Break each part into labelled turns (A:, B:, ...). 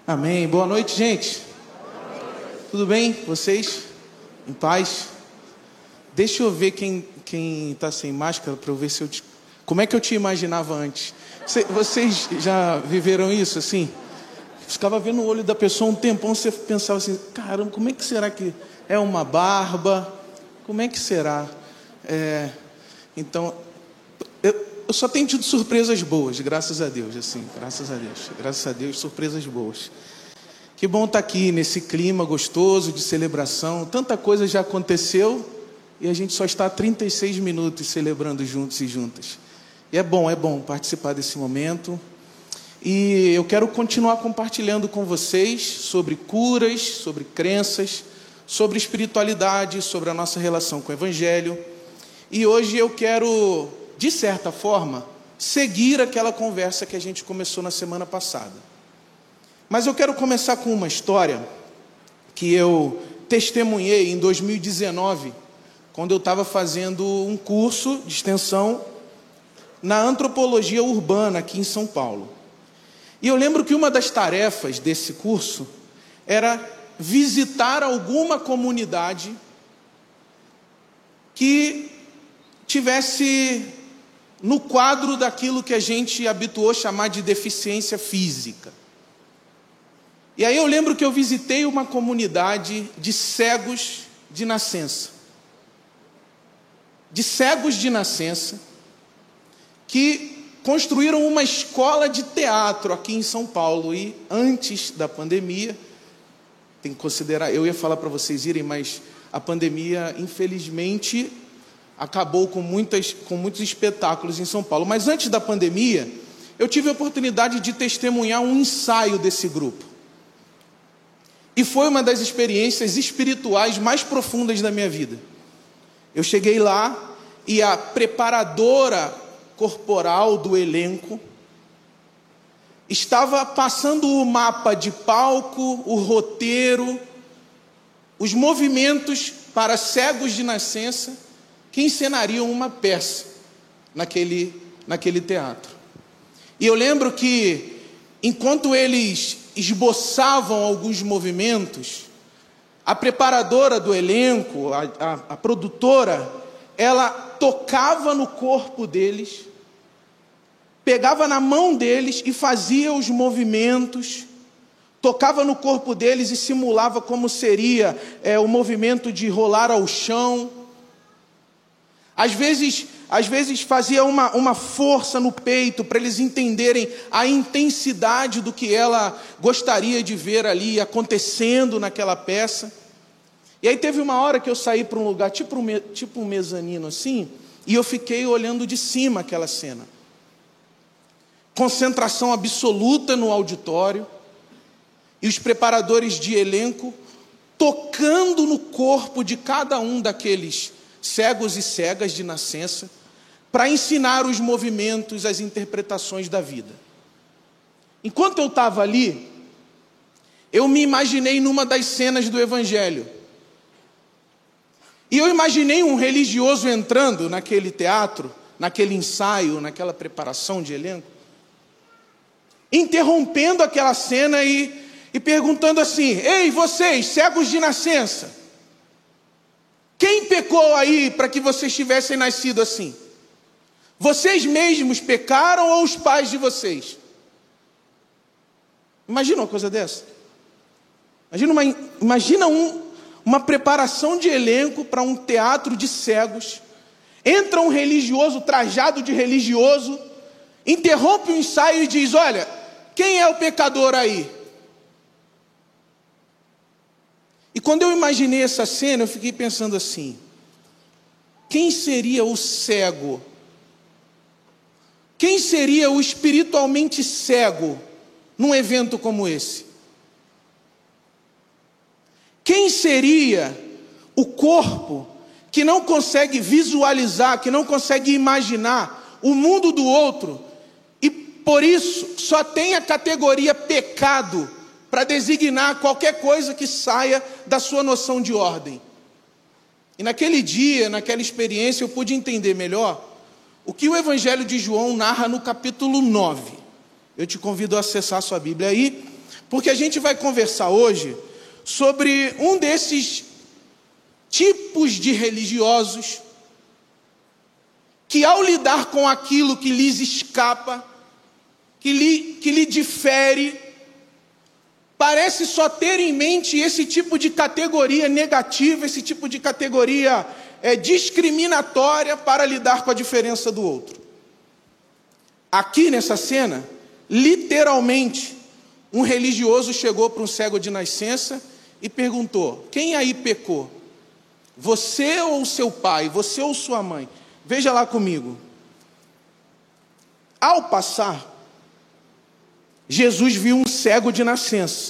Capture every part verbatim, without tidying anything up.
A: Amém. Boa noite, gente. Tudo bem? Vocês? Em paz? Deixa eu ver quem quem está sem máscara para eu ver se eu te... Como é que eu te imaginava antes? Vocês já viveram isso assim? Ficava vendo o olho da pessoa um tempão, você pensava assim, caramba, como é que será que é uma barba? Como é que será? É... Então, eu, eu só tenho tido surpresas boas, graças a Deus, assim, graças a Deus, graças a Deus, surpresas boas. Que bom estar aqui nesse clima gostoso de celebração. Tanta coisa já aconteceu e a gente só está há trinta e seis minutos celebrando juntos e juntas. E é bom, é bom participar desse momento. E eu quero continuar compartilhando com vocês sobre curas, sobre crenças, sobre espiritualidade, sobre a nossa relação com o Evangelho. E hoje eu quero, de certa forma, seguir aquela conversa que a gente começou na semana passada. Mas eu quero começar com uma história que eu testemunhei em dois mil e dezenove, quando eu estava fazendo um curso de extensão na antropologia urbana aqui em São Paulo. E eu lembro que uma das tarefas desse curso era visitar alguma comunidade que tivesse no quadro daquilo que a gente habituou chamar de deficiência física. E aí eu lembro que eu visitei uma comunidade de cegos de nascença. De cegos de nascença, que construíram uma escola de teatro aqui em São Paulo. E antes da pandemia, tem que considerar, eu ia falar para vocês irem, mas a pandemia, infelizmente, acabou com, muitas, com muitos espetáculos em São Paulo. Mas antes da pandemia, eu tive a oportunidade de testemunhar um ensaio desse grupo. E foi uma das experiências espirituais mais profundas da minha vida. Eu cheguei lá e a preparadora corporal do elenco estava passando o mapa de palco, o roteiro, os movimentos para cegos de nascença que encenariam uma peça naquele, naquele teatro. E eu lembro que, enquanto eles esboçavam alguns movimentos, a preparadora do elenco, a, a, a produtora, ela tocava no corpo deles, pegava na mão deles e fazia os movimentos, tocava no corpo deles e simulava como seria é, o movimento de rolar ao chão. Às vezes, às vezes fazia uma, uma força no peito para eles entenderem a intensidade do que ela gostaria de ver ali acontecendo naquela peça. E aí teve uma hora que eu saí para um lugar, tipo um, tipo um mezanino assim, e eu fiquei olhando de cima aquela cena. Concentração absoluta no auditório, e os preparadores de elenco tocando no corpo de cada um daqueles cegos e cegas de nascença, para ensinar os movimentos, as interpretações da vida. Enquanto eu estava ali, eu me imaginei numa das cenas do Evangelho. E eu imaginei um religioso entrando naquele teatro, naquele ensaio, naquela preparação de elenco, interrompendo aquela cena e, e perguntando assim: ei, vocês, cegos de nascença, quem pecou aí para que vocês tivessem nascido assim? Vocês mesmos pecaram ou os pais de vocês? Imagina uma coisa dessa. Imagina uma, imagina um, uma preparação de elenco para um teatro de cegos. Entra um religioso, trajado de religioso, interrompe o ensaio e diz: olha, quem é o pecador aí? E quando eu imaginei essa cena, eu fiquei pensando assim: quem seria o cego? Quem seria o espiritualmente cego num evento como esse? Quem seria o corpo que não consegue visualizar, que não consegue imaginar o mundo do outro e por isso só tem a categoria pecado para designar qualquer coisa que saia da sua noção de ordem? E naquele dia, naquela experiência, eu pude entender melhor o que o Evangelho de João narra no capítulo nove. Eu te convido a acessar a sua Bíblia aí, porque a gente vai conversar hoje sobre um desses tipos de religiosos que, ao lidar com aquilo que lhes escapa, que lhe, que lhe difere, parece só ter em mente esse tipo de categoria negativa, esse tipo de categoria é, discriminatória para lidar com a diferença do outro. Aqui nessa cena, literalmente, um religioso chegou para um cego de nascença e perguntou: quem aí pecou? Você ou seu pai? Você ou sua mãe? Veja lá comigo. Ao passar, Jesus viu um cego de nascença.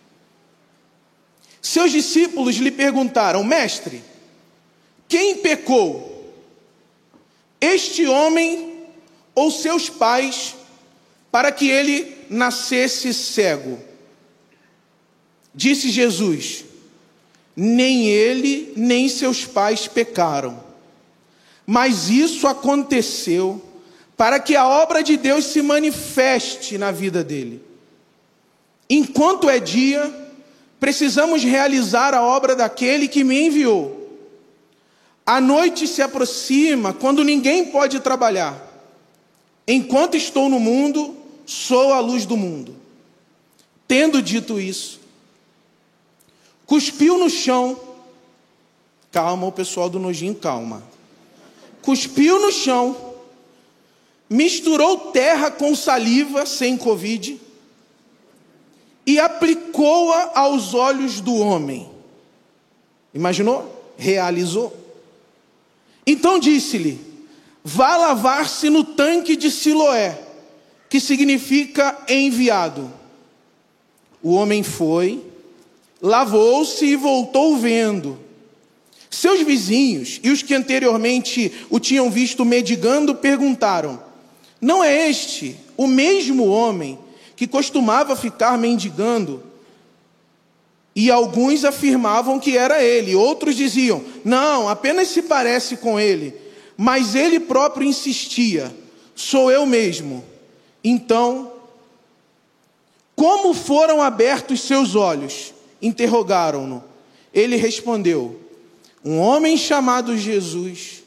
A: Seus discípulos lhe perguntaram: mestre, quem pecou? Este homem ou seus pais, para que ele nascesse cego? Disse Jesus: nem ele, nem seus pais pecaram, mas isso aconteceu para que a obra de Deus se manifeste na vida dele. Enquanto é dia, precisamos realizar a obra daquele que me enviou. A noite se aproxima, quando ninguém pode trabalhar. Enquanto estou no mundo, sou a luz do mundo. Tendo dito isso, cuspiu no chão. Calma, o pessoal do nojinho, calma. Cuspiu no chão, misturou terra com saliva, sem Covid, e aplicou-a aos olhos do homem. Imaginou? Realizou. Então disse-lhe: vá lavar-se no tanque de Siloé, que significa enviado. O homem foi, lavou-se e voltou vendo. Seus vizinhos e os que anteriormente o tinham visto mendigando perguntaram: não é este o mesmo homem que costumava ficar mendigando? E alguns afirmavam que era ele, outros diziam: não, apenas se parece com ele. Mas ele próprio insistia: sou eu mesmo. Então, como foram abertos seus olhos? Interrogaram-no. Ele respondeu: um homem chamado Jesus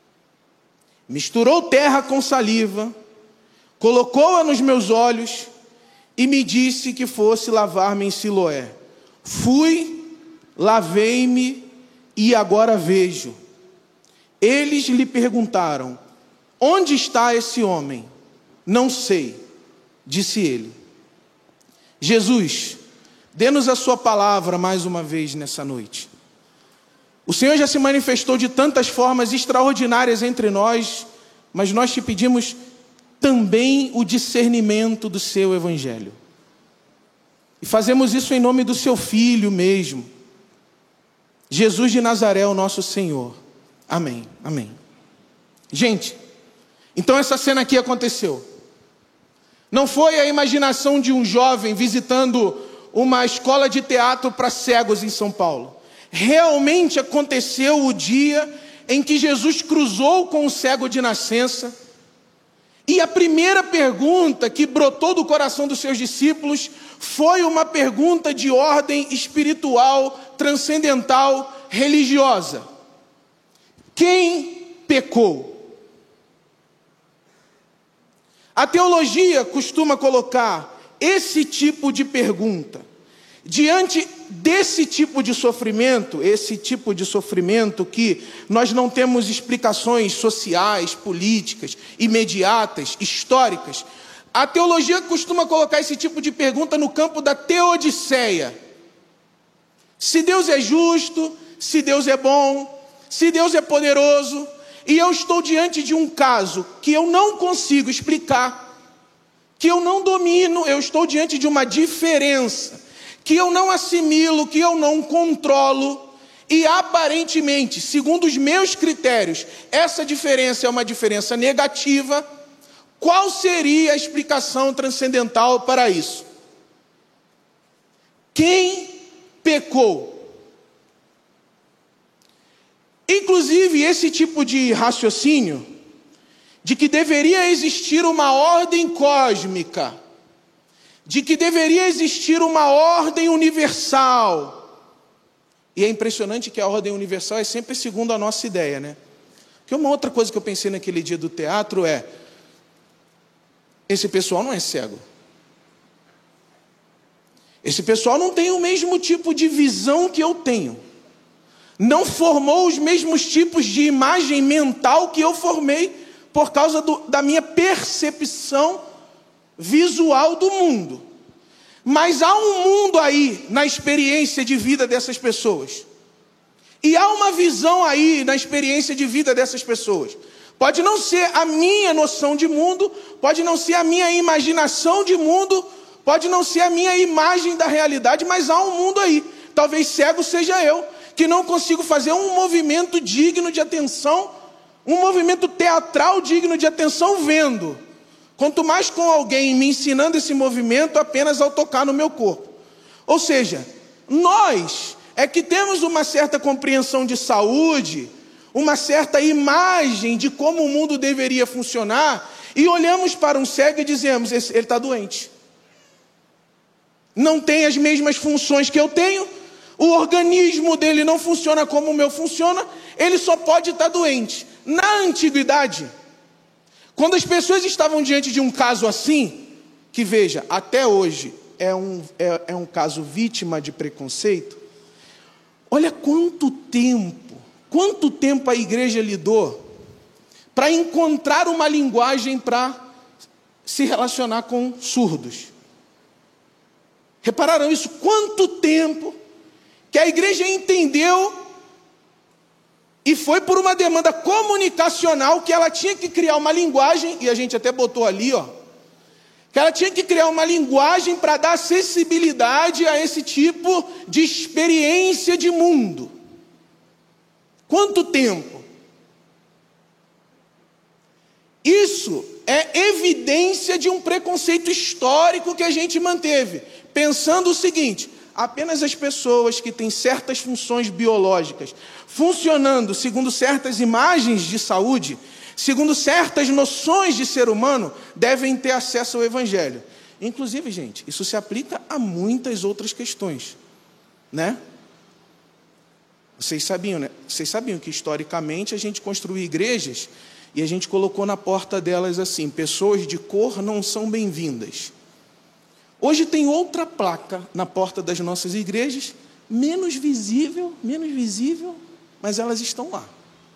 A: misturou terra com saliva, colocou-a nos meus olhos e me disse que fosse lavar-me em Siloé. Fui, lavei-me e agora vejo. Eles lhe perguntaram: onde está esse homem? Não sei, disse ele. Jesus, dê-nos a sua palavra mais uma vez nessa noite. O Senhor já se manifestou de tantas formas extraordinárias entre nós, mas nós te pedimos também o discernimento do seu evangelho. E fazemos isso em nome do seu Filho mesmo, Jesus de Nazaré, o nosso Senhor. Amém, amém. Gente, então essa cena aqui aconteceu. Não foi a imaginação de um jovem visitando uma escola de teatro para cegos em São Paulo. Realmente aconteceu o dia em que Jesus cruzou com o cego de nascença. E a primeira pergunta que brotou do coração dos seus discípulos foi uma pergunta de ordem espiritual, transcendental, religiosa: quem pecou? A teologia costuma colocar esse tipo de pergunta diante desse tipo de sofrimento, esse tipo de sofrimento que nós não temos explicações sociais, políticas, imediatas, históricas. A teologia costuma colocar esse tipo de pergunta no campo da teodiceia. Se Deus é justo, se Deus é bom, se Deus é poderoso, e eu estou diante de um caso que eu não consigo explicar, que eu não domino, eu estou diante de uma diferença que eu não assimilo, que eu não controlo, e aparentemente, segundo os meus critérios, essa diferença é uma diferença negativa. Qual seria a explicação transcendental para isso? Quem pecou? Inclusive, esse tipo de raciocínio, de que deveria existir uma ordem cósmica, de que deveria existir uma ordem universal. E é impressionante que a ordem universal é sempre segundo a nossa ideia, né? Porque uma outra coisa que eu pensei naquele dia do teatro é: esse pessoal não é cego. Esse pessoal não tem o mesmo tipo de visão que eu tenho. Não formou os mesmos tipos de imagem mental que eu formei por causa do, da minha percepção visual do mundo. Mas há um mundo aí na experiência de vida dessas pessoas. E há uma visão aí na experiência de vida dessas pessoas. Pode não ser a minha noção de mundo, pode não ser a minha imaginação de mundo, pode não ser a minha imagem da realidade, mas há um mundo aí. Talvez cego seja eu, que não consigo fazer um movimento digno de atenção, um movimento teatral digno de atenção vendo. Quanto mais com alguém me ensinando esse movimento apenas ao tocar no meu corpo. Ou seja, nós é que temos uma certa compreensão de saúde, uma certa imagem de como o mundo deveria funcionar, e olhamos para um cego e dizemos: ele está doente. Não tem as mesmas funções que eu tenho, o organismo dele não funciona como o meu funciona, ele só pode estar doente. Na antiguidade, quando as pessoas estavam diante de um caso assim, que veja, até hoje é um, é, é um caso vítima de preconceito, olha quanto tempo, quanto tempo a igreja lidou para encontrar uma linguagem para se relacionar com surdos. Repararam isso? Quanto tempo que a igreja entendeu, e foi por uma demanda comunicacional, que ela tinha que criar uma linguagem, e a gente até botou ali, ó, que ela tinha que criar uma linguagem para dar acessibilidade a esse tipo de experiência de mundo. Quanto tempo? Isso é evidência de um preconceito histórico que a gente manteve, pensando o seguinte: apenas as pessoas que têm certas funções biológicas funcionando segundo certas imagens de saúde, segundo certas noções de ser humano, devem ter acesso ao Evangelho. Inclusive, gente, isso se aplica a muitas outras questões, né? Vocês sabiam, né? Vocês sabiam que historicamente a gente construiu igrejas e a gente colocou na porta delas assim: pessoas de cor não são bem-vindas. Hoje tem outra placa na porta das nossas igrejas, menos visível, menos visível, mas elas estão lá.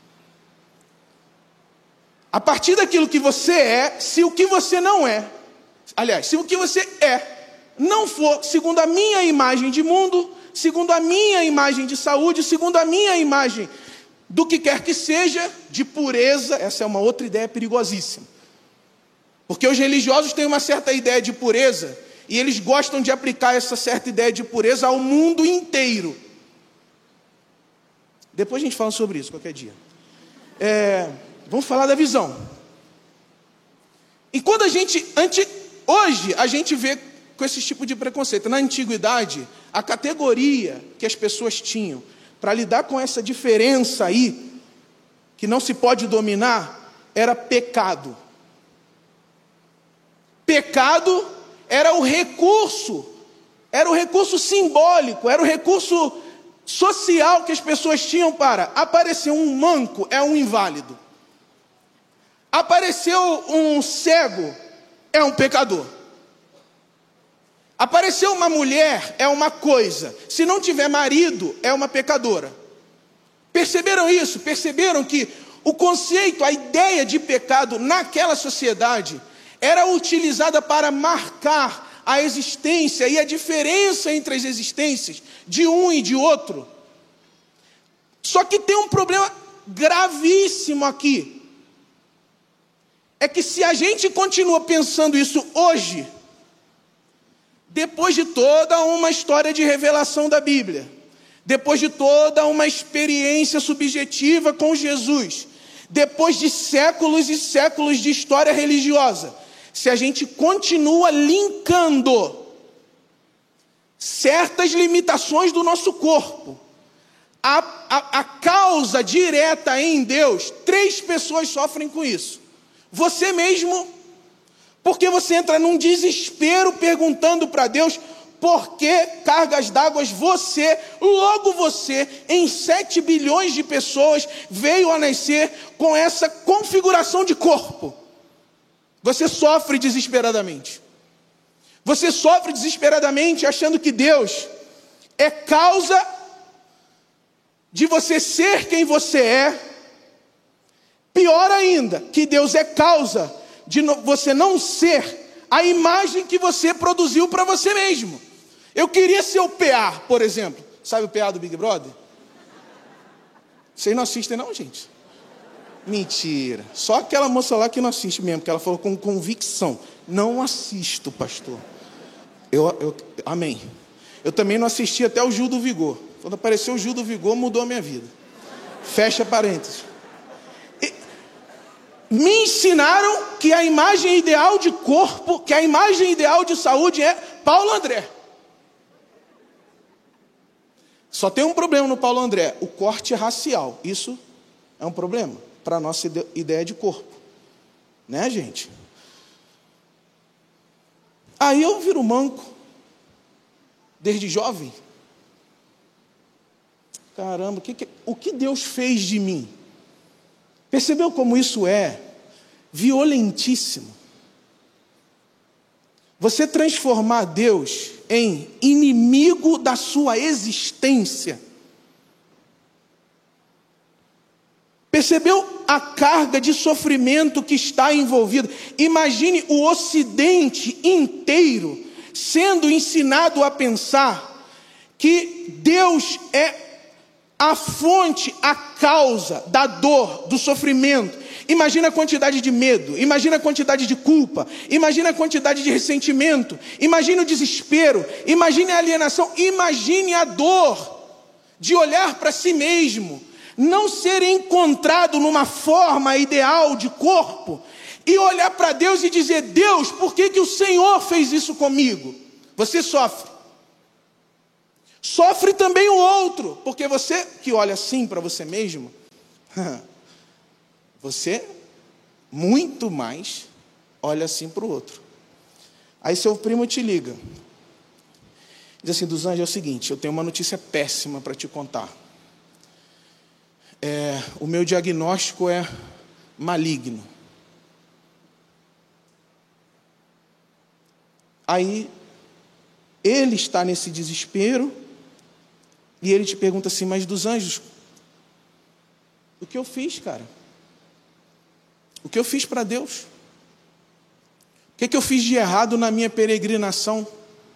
A: A partir daquilo que você é, se o que você não é, aliás, se o que você é não for segundo a minha imagem de mundo, segundo a minha imagem de saúde, segundo a minha imagem do que quer que seja, de pureza, essa é uma outra ideia perigosíssima. Porque os religiosos têm uma certa ideia de pureza, e eles gostam de aplicar essa certa ideia de pureza ao mundo inteiro. Depois a gente fala sobre isso, qualquer dia. É, vamos falar da visão. E quando a gente, ante, hoje, a gente vê com esse tipo de preconceito. Na antiguidade, a categoria que as pessoas tinham para lidar com essa diferença aí, que não se pode dominar, era pecado. Pecado era o recurso, era o recurso simbólico, era o recurso social que as pessoas tinham para: apareceu um manco, é um inválido. Apareceu um cego, é um pecador. Apareceu uma mulher, é uma coisa. Se não tiver marido, é uma pecadora. Perceberam isso? Perceberam que o conceito, a ideia de pecado naquela sociedade era utilizada para marcar a existência e a diferença entre as existências de um e de outro. Só que tem um problema gravíssimo aqui. É que se a gente continua pensando isso hoje, depois de toda uma história de revelação da Bíblia, depois de toda uma experiência subjetiva com Jesus, depois de séculos e séculos de história religiosa, se a gente continua linkando certas limitações do nosso corpo à, à, à causa direta em Deus, três pessoas sofrem com isso. Você mesmo, Porque você entra num desespero perguntando para Deus: por que cargas d'água você, logo você, em sete bilhões de pessoas, veio a nascer com essa configuração de corpo? Você sofre desesperadamente. Você sofre desesperadamente achando que Deus é causa de você ser quem você é. Pior ainda, que Deus é causa de você não ser a imagem que você produziu para você mesmo. Eu queria ser o P A, por exemplo. Sabe o P A do Big Brother? Vocês não assistem não, gente? Mentira. Só aquela moça lá que não assiste mesmo, porque ela falou com convicção: não assisto, pastor. Eu, eu, amém. Eu também não assisti até o Gil do Vigor. Quando apareceu o Gil do Vigor, mudou a minha vida. Fecha parênteses. Me ensinaram que a imagem ideal de corpo, que a imagem ideal de saúde é Paulo André. Só tem um problema no Paulo André: o corte racial. Isso é um problema para a nossa ideia de corpo. Né, gente? Aí eu viro manco, desde jovem. Caramba, o que, que, o que Deus fez de mim? Percebeu como isso é violentíssimo? Você transformar Deus em inimigo da sua existência. Percebeu a carga de sofrimento que está envolvida? Imagine o Ocidente inteiro sendo ensinado a pensar que Deus é a fonte, a causa da dor, do sofrimento. Imagina a quantidade de medo, imagina a quantidade de culpa, imagina a quantidade de ressentimento, imagine o desespero, imagine a alienação, imagine a dor de olhar para si mesmo, não ser encontrado numa forma ideal de corpo, e olhar para Deus e dizer: Deus, por que que o Senhor fez isso comigo? Você sofre. Sofre também o outro, porque você que olha assim para você mesmo, você muito mais olha assim para o outro. Aí seu primo te liga, diz assim: dos Anjos, é o seguinte, eu tenho uma notícia péssima para te contar. É, o meu diagnóstico é maligno. Aí ele está nesse desespero, e ele te pergunta assim: mas dos Anjos, o que eu fiz, cara? O que eu fiz para Deus? O que, que eu fiz de errado na minha peregrinação?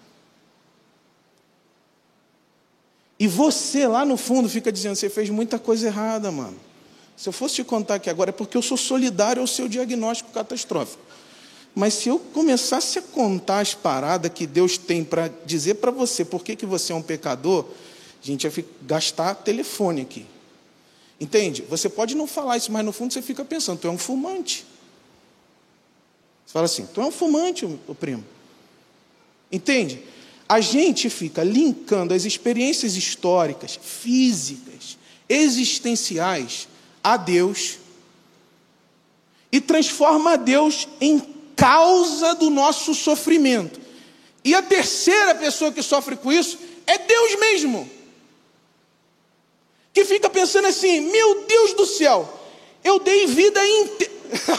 A: E você lá no fundo fica dizendo: você fez muita coisa errada, mano. Se eu fosse te contar aqui agora é porque eu sou solidário ao seu diagnóstico catastrófico. Mas se eu começasse a contar as paradas que Deus tem para dizer para você por que, que você é um pecador, a gente ia gastar telefone aqui. Entende? Você pode não falar isso, mas no fundo você fica pensando: tu é um fumante. Você fala assim: tu é um fumante, o primo. Entende? A gente fica linkando as experiências históricas, físicas, existenciais a Deus e transforma a Deus em causa do nosso sofrimento. E a terceira pessoa que sofre com isso é Deus mesmo, que fica pensando assim: meu Deus do céu, eu dei vida inteira.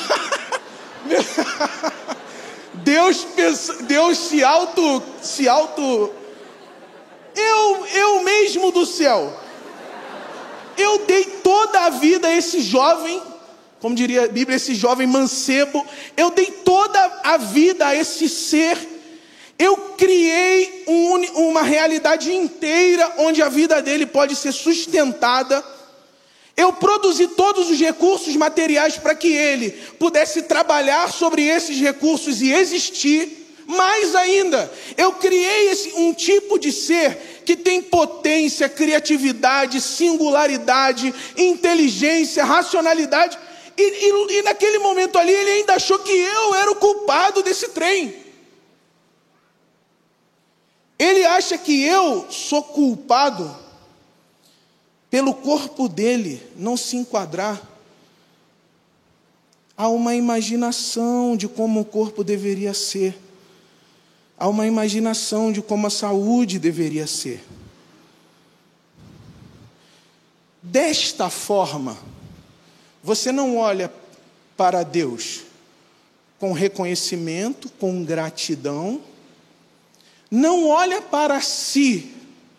A: Deus, pensa, Deus se auto, se auto, eu, eu mesmo do céu, eu dei toda a vida a esse jovem, como diria a Bíblia, esse jovem mancebo, eu dei toda a vida a esse ser, eu criei um, uma realidade inteira onde a vida dele pode ser sustentada, eu produzi todos os recursos materiais para que ele pudesse trabalhar sobre esses recursos e existir. Mais ainda, eu criei esse, um tipo de ser que tem potência, criatividade, singularidade, inteligência, racionalidade. E, e, e naquele momento ali ele ainda achou que eu era o culpado desse trem. Ele acha que eu sou culpado pelo corpo dele não se enquadrar Há uma imaginação de como o corpo deveria ser. Há uma imaginação de como a saúde deveria ser. Desta forma, você não olha para Deus com reconhecimento, com gratidão, não olha para si,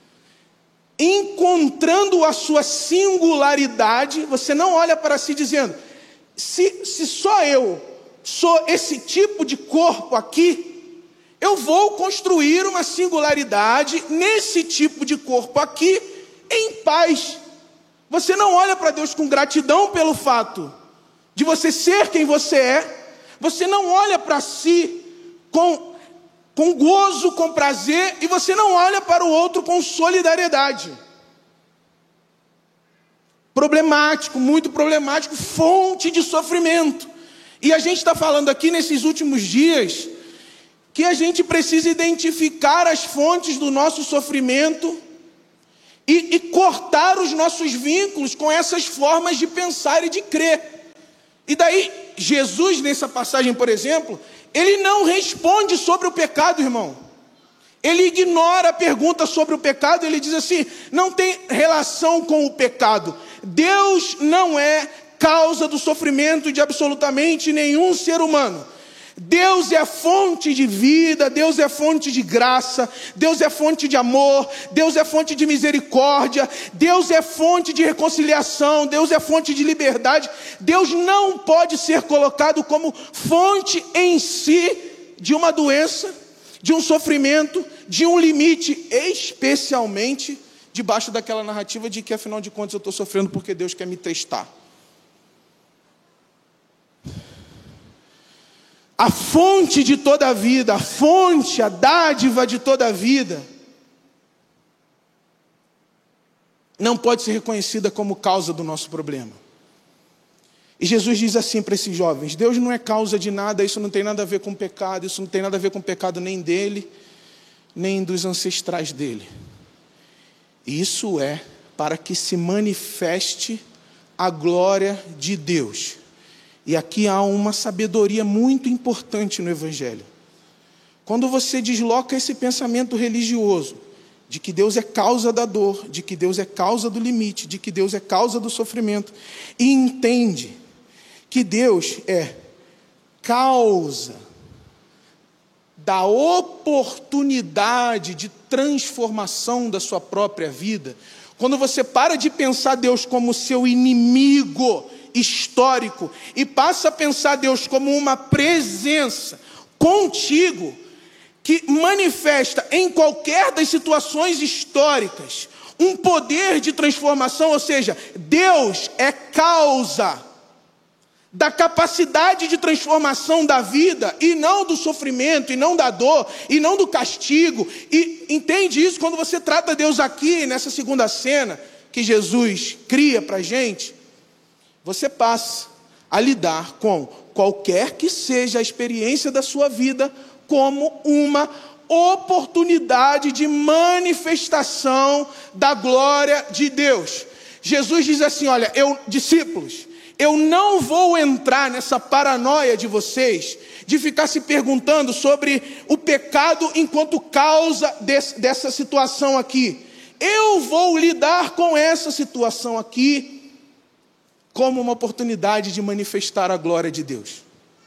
A: encontrando a sua singularidade. Você não olha para si dizendo, se, se só eu sou esse tipo de corpo aqui, eu vou construir uma singularidade nesse tipo de corpo aqui, em paz. Você não olha para Deus com gratidão pelo fato de você ser quem você é. Você não olha para si com, com gozo, com prazer, e você não olha para o outro com solidariedade. Problemático, muito problemático, fonte de sofrimento. E a gente está falando aqui nesses últimos dias que a gente precisa identificar as fontes do nosso sofrimento e, e cortar os nossos vínculos com essas formas de pensar e de crer. E daí, Jesus, nessa passagem, por exemplo, ele não responde sobre o pecado, irmão. Ele ignora a pergunta sobre o pecado, ele diz assim, não tem relação com o pecado. Deus não é causa do sofrimento de absolutamente nenhum ser humano. Deus é fonte de vida, Deus é fonte de graça, Deus é fonte de amor, Deus é fonte de misericórdia, Deus é fonte de reconciliação, Deus é fonte de liberdade. Deus não pode ser colocado como fonte em si de uma doença, de um sofrimento, de um limite, especialmente debaixo daquela narrativa de que, afinal de contas, eu estou sofrendo porque Deus quer me testar. A fonte de toda a vida, a fonte, a dádiva de toda a vida, não pode ser reconhecida como causa do nosso problema. E Jesus diz assim para esses jovens, Deus não é causa de nada, isso não tem nada a ver com pecado, isso não tem nada a ver com pecado nem dele, nem dos ancestrais dele. Isso é para que se manifeste a glória de Deus. E aqui há uma sabedoria muito importante no Evangelho. Quando você desloca esse pensamento religioso, de que Deus é causa da dor, de que Deus é causa do limite, de que Deus é causa do sofrimento, e entende que Deus é causa da oportunidade de transformação da sua própria vida, quando você para de pensar Deus como seu inimigo histórico e passa a pensar Deus como uma presença contigo, que manifesta em qualquer das situações históricas um poder de transformação, ou seja, Deus é causa da capacidade de transformação da vida, e não do sofrimento, e não da dor, e não do castigo. E entende isso quando você trata Deus aqui, nessa segunda cena que Jesus cria para a gente. Você passa a lidar com qualquer que seja a experiência da sua vida como uma oportunidade de manifestação da glória de Deus. Jesus diz assim, olha, eu, discípulos, eu não vou entrar nessa paranoia de vocês, de ficar se perguntando sobre o pecado enquanto causa desse, dessa situação aqui. Eu vou lidar com essa situação aqui como uma oportunidade de manifestar a glória de Deus.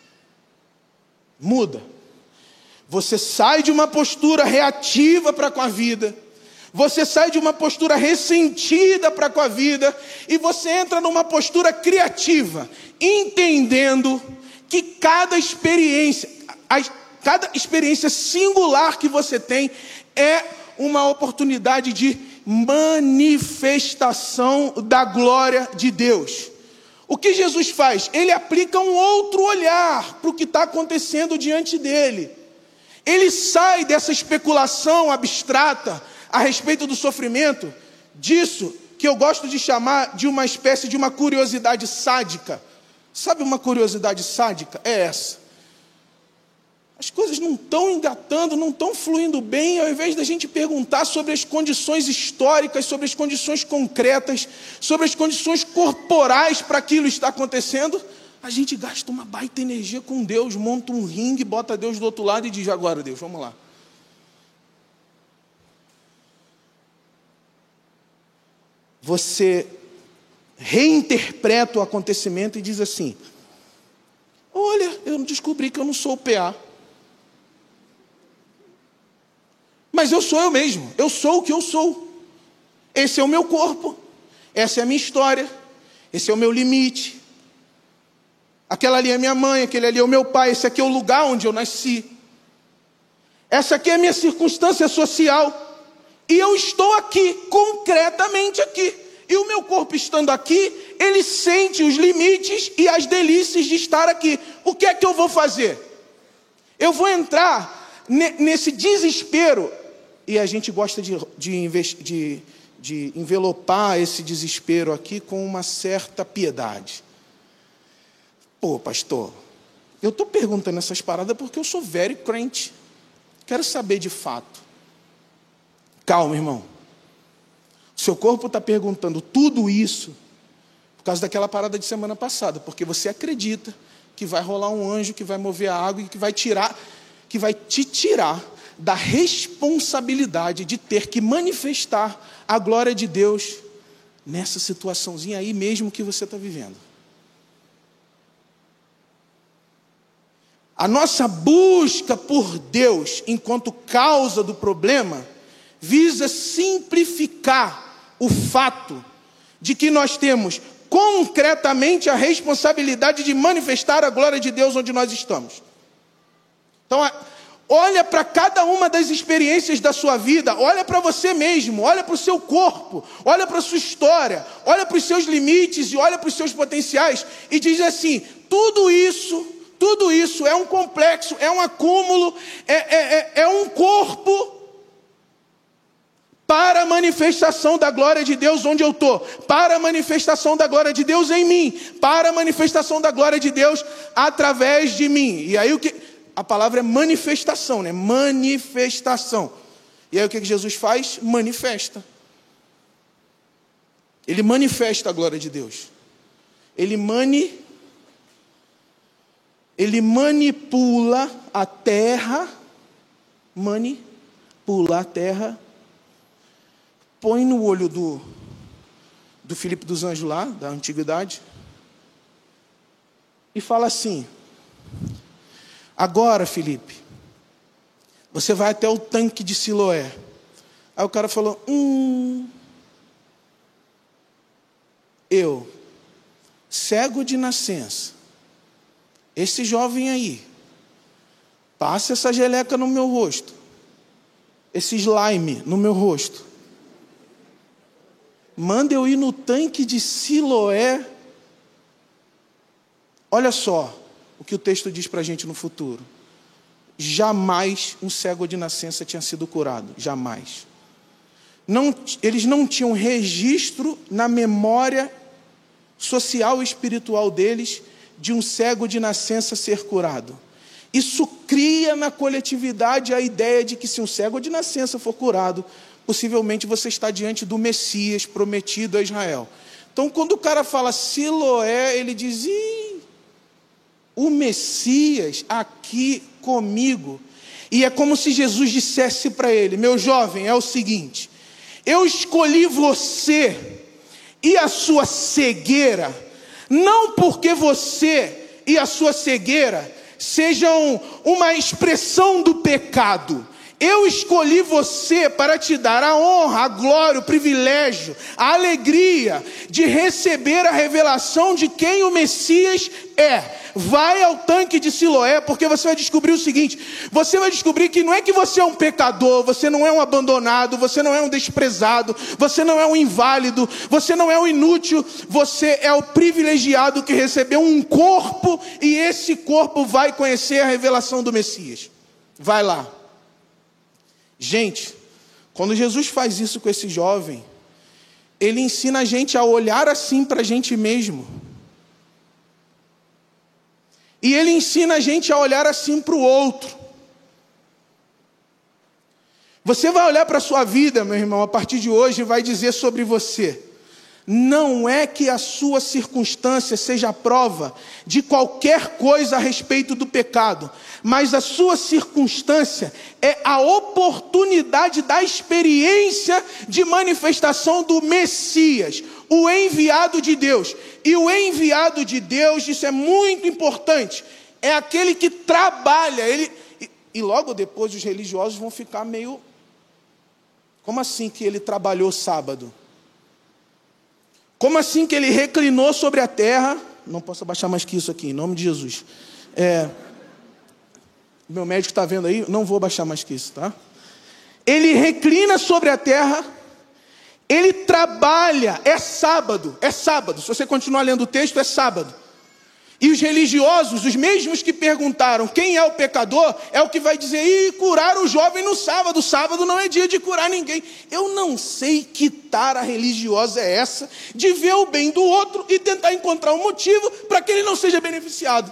A: Muda. Você sai de uma postura reativa para com a vida. Você sai de uma postura ressentida para com a vida. E você entra numa postura criativa. Entendendo que cada experiência, a, cada experiência singular que você tem é uma oportunidade de manifestação da glória de Deus. O que Jesus faz? Ele aplica um outro olhar para o que está acontecendo diante dele. Ele sai dessa especulação abstrata a respeito do sofrimento, disso que eu gosto de chamar de uma espécie de uma curiosidade sádica. Sabe uma curiosidade sádica? É essa. As coisas não estão engatando, não estão fluindo bem, ao invés da gente perguntar sobre as condições históricas, sobre as condições concretas, sobre as condições corporais para aquilo estar acontecendo, a gente gasta uma baita energia com Deus, monta um ringue, bota Deus do outro lado e diz, agora Deus, vamos lá. Você reinterpreta o acontecimento e diz assim, olha, eu descobri que eu não sou o P A. Mas eu sou eu mesmo, eu sou o que eu sou. Esse é o meu corpo, essa é a minha história, esse é o meu limite. Aquela ali é minha mãe, aquele ali é o meu pai, esse aqui é o lugar onde eu nasci. Essa aqui é a minha circunstância social. E eu estou aqui, concretamente aqui. E o meu corpo estando aqui, ele sente os limites e as delícias de estar aqui. O que é que eu vou fazer? Eu vou entrar nesse desespero. E a gente gosta de, de, de, de envelopar esse desespero aqui com uma certa piedade. Pô, pastor, eu estou perguntando essas paradas porque eu sou very crente. Quero saber de fato. Calma, irmão. O seu corpo está perguntando tudo isso por causa daquela parada de semana passada, porque você acredita que vai rolar um anjo que vai mover a água e que vai tirar, que vai te tirar da responsabilidade de ter que manifestar a glória de Deus nessa situaçãozinha aí mesmo que você está vivendo. A nossa busca por Deus enquanto causa do problema visa simplificar o fato de que nós temos concretamente a responsabilidade de manifestar a glória de Deus onde nós estamos. Então, olha para cada uma das experiências da sua vida, olha para você mesmo, olha para o seu corpo, olha para a sua história, olha para os seus limites e olha para os seus potenciais e diz assim, tudo isso, tudo isso é um complexo, é um acúmulo, é, é, é, é um corpo para a manifestação da glória de Deus onde eu estou, para a manifestação da glória de Deus em mim, para a manifestação da glória de Deus através de mim. E aí o que... A palavra é manifestação, né? Manifestação. E aí o que Jesus faz? Manifesta. Ele manifesta a glória de Deus. Ele mani... Ele manipula a terra, manipula a terra, põe no olho do, do Filipe dos Anjos lá, da antiguidade, e fala assim, agora, Filipe, você vai até o tanque de Siloé. Aí o cara falou, hum, eu, cego de nascença, esse jovem aí, passa essa geleca no meu rosto, esse slime no meu rosto, manda eu ir no tanque de Siloé. Olha só o que o texto diz para a gente no futuro. Jamais um cego de nascença tinha sido curado. Jamais. Não, eles não tinham registro na memória social e espiritual deles de um cego de nascença ser curado. Isso cria na coletividade a ideia de que se um cego de nascença for curado, possivelmente você está diante do Messias prometido a Israel. Então, quando o cara fala Siloé, ele diz, Ih, o Messias aqui comigo. E é como se Jesus dissesse para ele, meu jovem, é o seguinte, eu escolhi você e a sua cegueira, não porque você e a sua cegueira sejam uma expressão do pecado. Eu escolhi você para te dar a honra, a glória, o privilégio, a alegria de receber a revelação de quem o Messias é. Vai ao tanque de Siloé, porque você vai descobrir o seguinte, você vai descobrir que não é que você é um pecador, você não é um abandonado, você não é um desprezado, você não é um inválido, você não é um inútil, você é o privilegiado que recebeu um corpo e esse corpo vai conhecer a revelação do Messias. Vai lá. Gente, quando Jesus faz isso com esse jovem, ele ensina a gente a olhar assim para a gente mesmo. E ele ensina a gente a olhar assim para o outro. Você vai olhar para a sua vida, meu irmão, a partir de hoje, e vai dizer sobre você, Não é que a sua circunstância seja a prova de qualquer coisa a respeito do pecado, mas a sua circunstância é a oportunidade da experiência de manifestação do Messias, o enviado de Deus. E o enviado de Deus, isso é muito importante, é aquele que trabalha. Ele, e, e logo depois os religiosos vão ficar meio... Como assim que ele trabalhou sábado? Como assim que ele reclinou sobre a terra? Não posso abaixar mais que isso aqui, em nome de Jesus. É, meu médico está vendo aí, não vou abaixar mais que isso, tá? Ele reclina sobre a terra, ele trabalha, é sábado, é sábado. Se você continuar lendo o texto, é sábado. E os religiosos, os mesmos que perguntaram quem é o pecador, é o que vai dizer, e curar o jovem no sábado. Sábado não é dia de curar ninguém. Eu não sei que tara religiosa é essa de ver o bem do outro e tentar encontrar um motivo para que ele não seja beneficiado.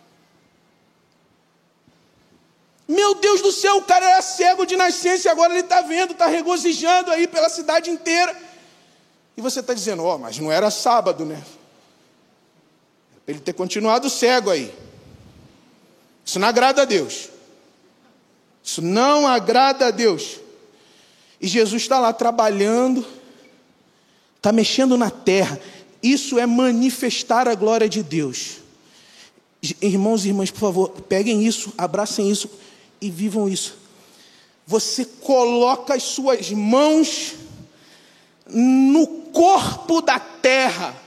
A: Meu Deus do céu, o cara era cego de nascença e agora ele está vendo, está regozijando aí pela cidade inteira. E você está dizendo, ó, oh, mas não era sábado, né? Ele ter continuado cego aí. Isso não agrada a Deus. Isso não agrada a Deus. E Jesus está lá trabalhando, está mexendo na terra. Isso é manifestar a glória de Deus. Irmãos e irmãs, por favor, peguem isso, abracem isso e vivam isso. Você coloca as suas mãos no corpo da terra.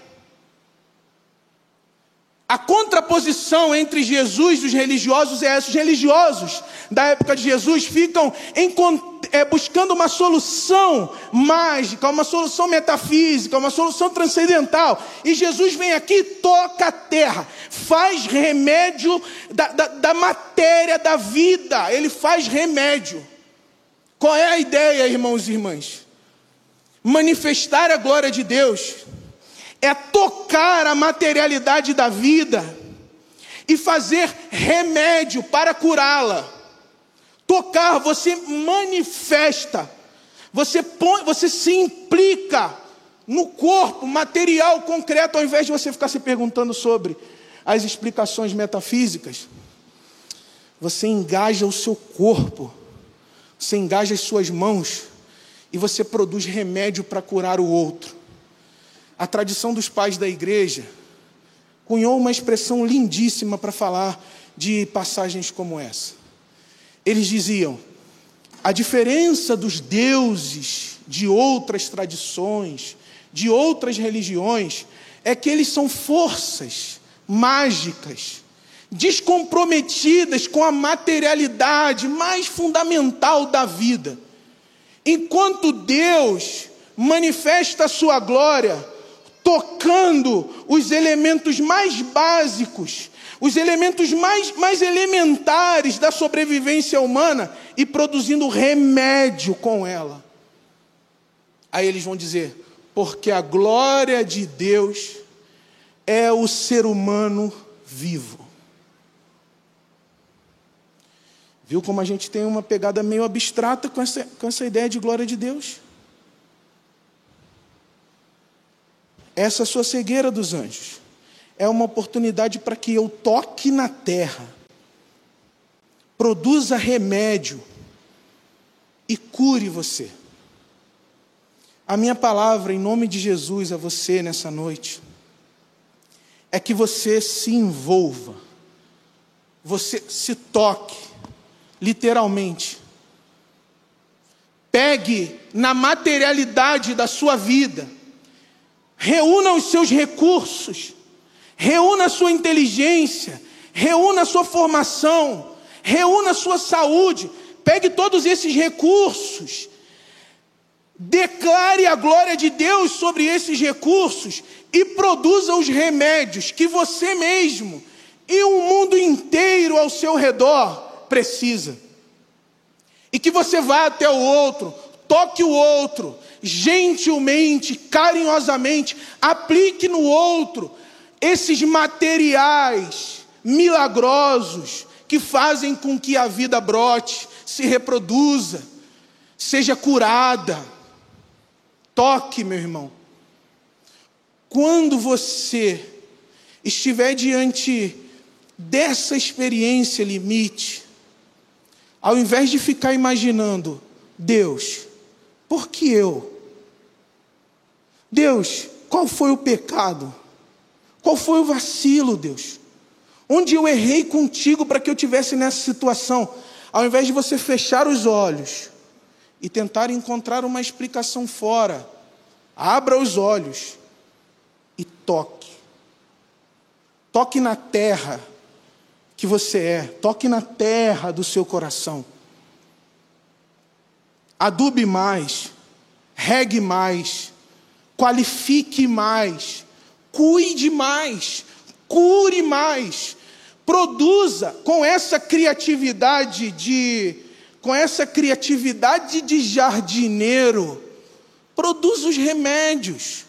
A: A contraposição entre Jesus e os religiosos é essa. Os religiosos da época de Jesus ficam em, é, buscando uma solução mágica, uma solução metafísica, uma solução transcendental. E Jesus vem aqui, toca a terra, faz remédio da, da, da matéria, da vida. Ele faz remédio. Qual é a ideia, irmãos e irmãs? Manifestar a glória de Deus é tocar a materialidade da vida e fazer remédio para curá-la. Tocar, você manifesta, você põe, você se implica no corpo material concreto, ao invés de você ficar se perguntando sobre as explicações metafísicas. Você engaja o seu corpo, você engaja as suas mãos e você produz remédio para curar o outro. A tradição dos pais da igreja cunhou uma expressão lindíssima para falar de passagens como essa. Eles diziam, a diferença dos deuses de outras tradições, de outras religiões, é que eles são forças mágicas, descomprometidas com a materialidade mais fundamental da vida. Enquanto Deus manifesta a sua glória, tocando os elementos mais básicos, os elementos mais, mais elementares da sobrevivência humana e produzindo remédio com ela. Aí eles vão dizer, porque a glória de Deus é o ser humano vivo. Viu como a gente tem uma pegada meio abstrata com essa, com essa ideia de glória de Deus? Essa sua cegueira dos anjos é uma oportunidade para que eu toque na terra, produza remédio e cure você. A minha palavra, em nome de Jesus, a você nessa noite, é que você se envolva, você se toque, literalmente. Pegue na materialidade da sua vida, reúna os seus recursos, reúna a sua inteligência, reúna a sua formação, reúna a sua saúde, pegue todos esses recursos, declare a glória de Deus sobre esses recursos e produza os remédios que você mesmo e o mundo inteiro ao seu redor precisa. E que você vá até o outro, toque o outro, gentilmente, carinhosamente, aplique no outro esses materiais milagrosos que fazem com que a vida brote, se reproduza, seja curada. Toque, meu irmão. quando você estiver diante dessa experiência limite, ao invés de ficar imaginando, Deus, por que eu? Deus, qual foi o pecado? Qual foi o vacilo, Deus? Onde eu errei contigo para que eu estivesse nessa situação? Ao invés de você fechar os olhos e tentar encontrar uma explicação fora, abra os olhos e toque. Toque na terra que você é. Toque na terra do seu coração. Adube mais. Regue mais. Qualifique mais. Cuide mais. Cure mais. Produza com essa criatividade de... Com essa criatividade de jardineiro. Produza os remédios.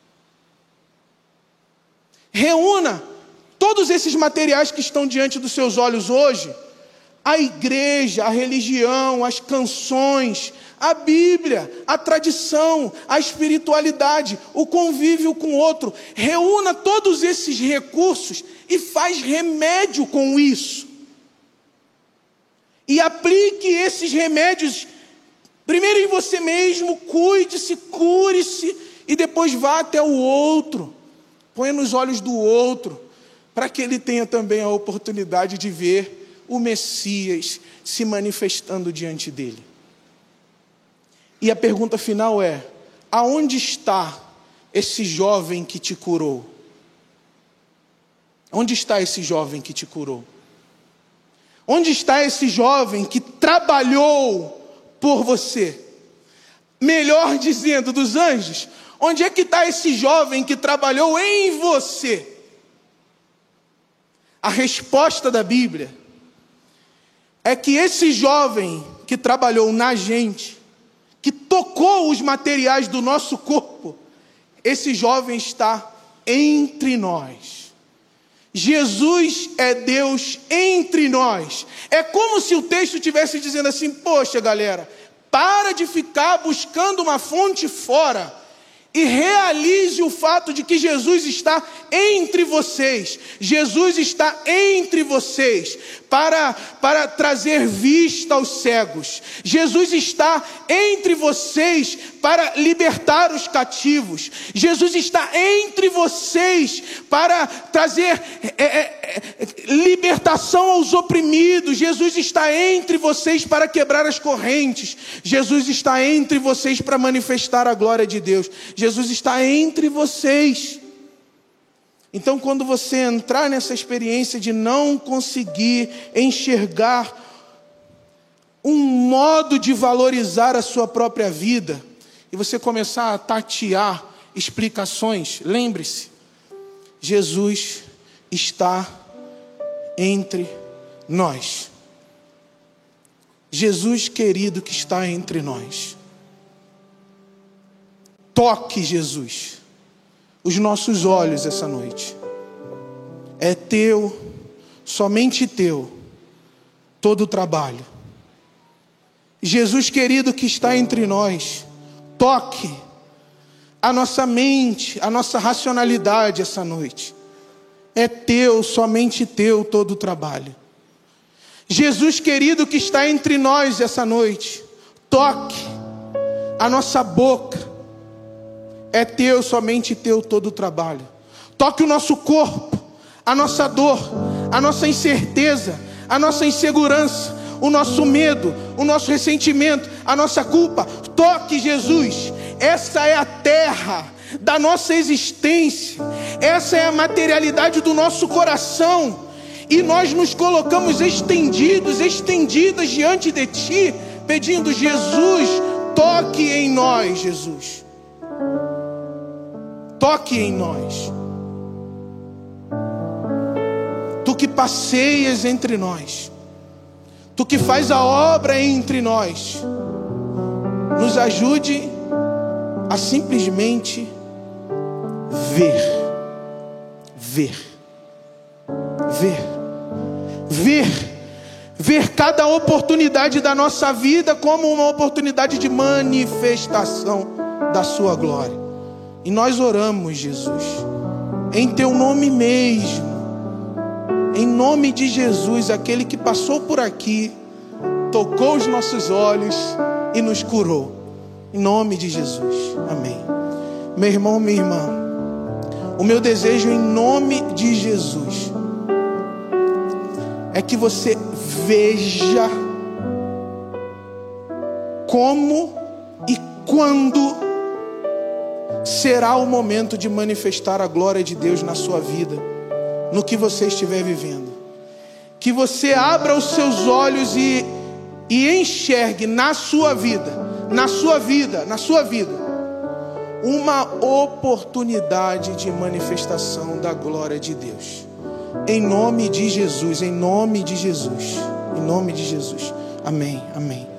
A: Reúna todos esses materiais que estão diante dos seus olhos hoje. A igreja, a religião, as canções, a Bíblia, a tradição, a espiritualidade, o convívio com o outro. Reúna todos esses recursos e faz remédio com isso. E aplique esses remédios primeiro em você mesmo, cuide-se, cure-se, e depois vá até o outro. Põe nos olhos do outro, para que ele tenha também a oportunidade de ver o Messias se manifestando diante dele. E a pergunta final é: aonde está esse jovem que te curou? Onde está esse jovem que te curou? Onde está esse jovem que trabalhou por você? Melhor dizendo, dos anjos, onde é que está esse jovem que trabalhou em você? A resposta da Bíblia é que esse jovem que trabalhou na gente, que tocou os materiais do nosso corpo, esse jovem está entre nós. Jesus é Deus entre nós. É como se o texto estivesse dizendo assim: poxa, galera, para de ficar buscando uma fonte fora e realize o fato de que Jesus está entre vocês. Jesus está entre vocês para, para trazer vista aos cegos. Jesus está entre vocês para libertar os cativos. Jesus está entre vocês para trazer é, é, libertação aos oprimidos. Jesus está entre vocês para quebrar as correntes. Jesus está entre vocês para manifestar a glória de Deus. Jesus está entre vocês. Então, quando você entrar nessa experiência de não conseguir enxergar um modo de valorizar a sua própria vida, e você começar a tatear explicações, lembre-se, Jesus está entre nós. Jesus querido que está entre nós. Toque, Jesus, os nossos olhos essa noite. É teu, somente teu, todo o trabalho. Jesus querido que está entre nós, toque a nossa mente, a nossa racionalidade essa noite. É teu, somente teu, todo o trabalho. Jesus querido que está entre nós essa noite, toque a nossa boca. É teu, somente teu, todo o trabalho. Toque o nosso corpo, a nossa dor, a nossa incerteza, a nossa insegurança, o nosso medo, o nosso ressentimento, a nossa culpa. Toque, Jesus. Essa é a terra da nossa existência. Essa é a materialidade do nosso coração. E nós nos colocamos estendidos, estendidas diante de Ti, pedindo: Jesus, toque em nós, Jesus. Toque em nós. Tu que passeias entre nós, Tu que faz a obra entre nós, nos ajude a simplesmente ver, ver, ver, ver, ver cada oportunidade da nossa vida como uma oportunidade de manifestação da Sua glória. E nós oramos, Jesus, em teu nome mesmo, em nome de Jesus, aquele que passou por aqui, tocou os nossos olhos e nos curou. Em nome de Jesus. Amém. Meu irmão, minha irmã, o meu desejo em nome de Jesus é que você veja como e quando será o momento de manifestar a glória de Deus na sua vida, no que você estiver vivendo. Que você abra os seus olhos e, e enxergue na sua vida, na sua vida, na sua vida, uma oportunidade de manifestação da glória de Deus. Em nome de Jesus, em nome de Jesus, em nome de Jesus. Amém, amém.